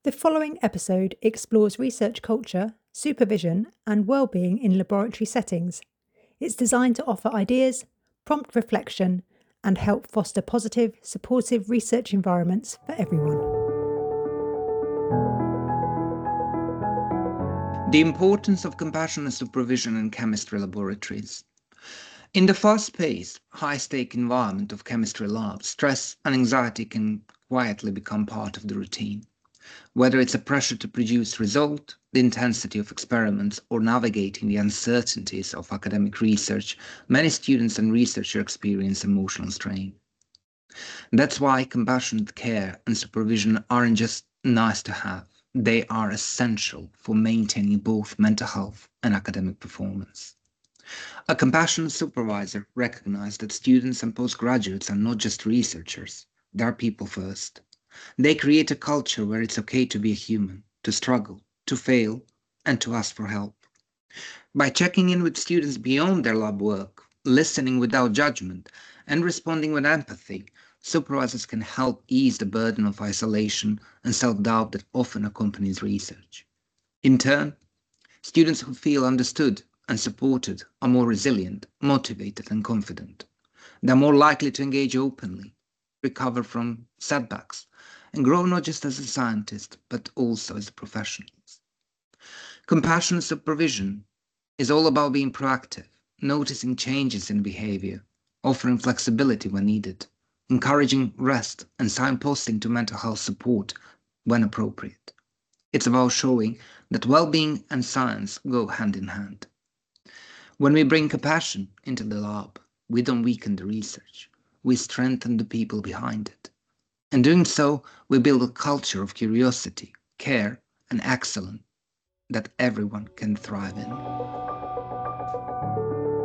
The following episode explores research culture, supervision, and well-being in laboratory settings. It's designed to offer ideas, prompt reflection, and help foster positive, supportive research environments for everyone. The importance of compassionate supervision in chemistry laboratories. In the fast-paced, high-stake environment of chemistry labs, stress and anxiety can quietly become part of the routine. Whether it's a pressure to produce result, the intensity of experiments, or navigating the uncertainties of academic research, many students and researchers experience emotional strain. That's why compassionate care and supervision aren't just nice to have. They are essential for maintaining both mental health and academic performance. A compassionate supervisor recognizes that students and postgraduates are not just researchers, they are people first. They create a culture where it's okay to be a human, to struggle, to fail, and to ask for help. By checking in with students beyond their lab work, listening without judgment, and responding with empathy, supervisors can help ease the burden of isolation and self-doubt that often accompanies research. In turn, students who feel understood and supported are more resilient, motivated, and confident. They're more likely to engage openly, recover from setbacks, and grow not just as a scientist, but also as professionals. Compassionate supervision is all about being proactive, noticing changes in behavior, offering flexibility when needed, encouraging rest, and signposting to mental health support when appropriate. It's about showing that well-being and science go hand in hand. When we bring compassion into the lab, we don't weaken the research, we strengthen the people behind it. In doing so, we build a culture of curiosity, care, and excellence that everyone can thrive in.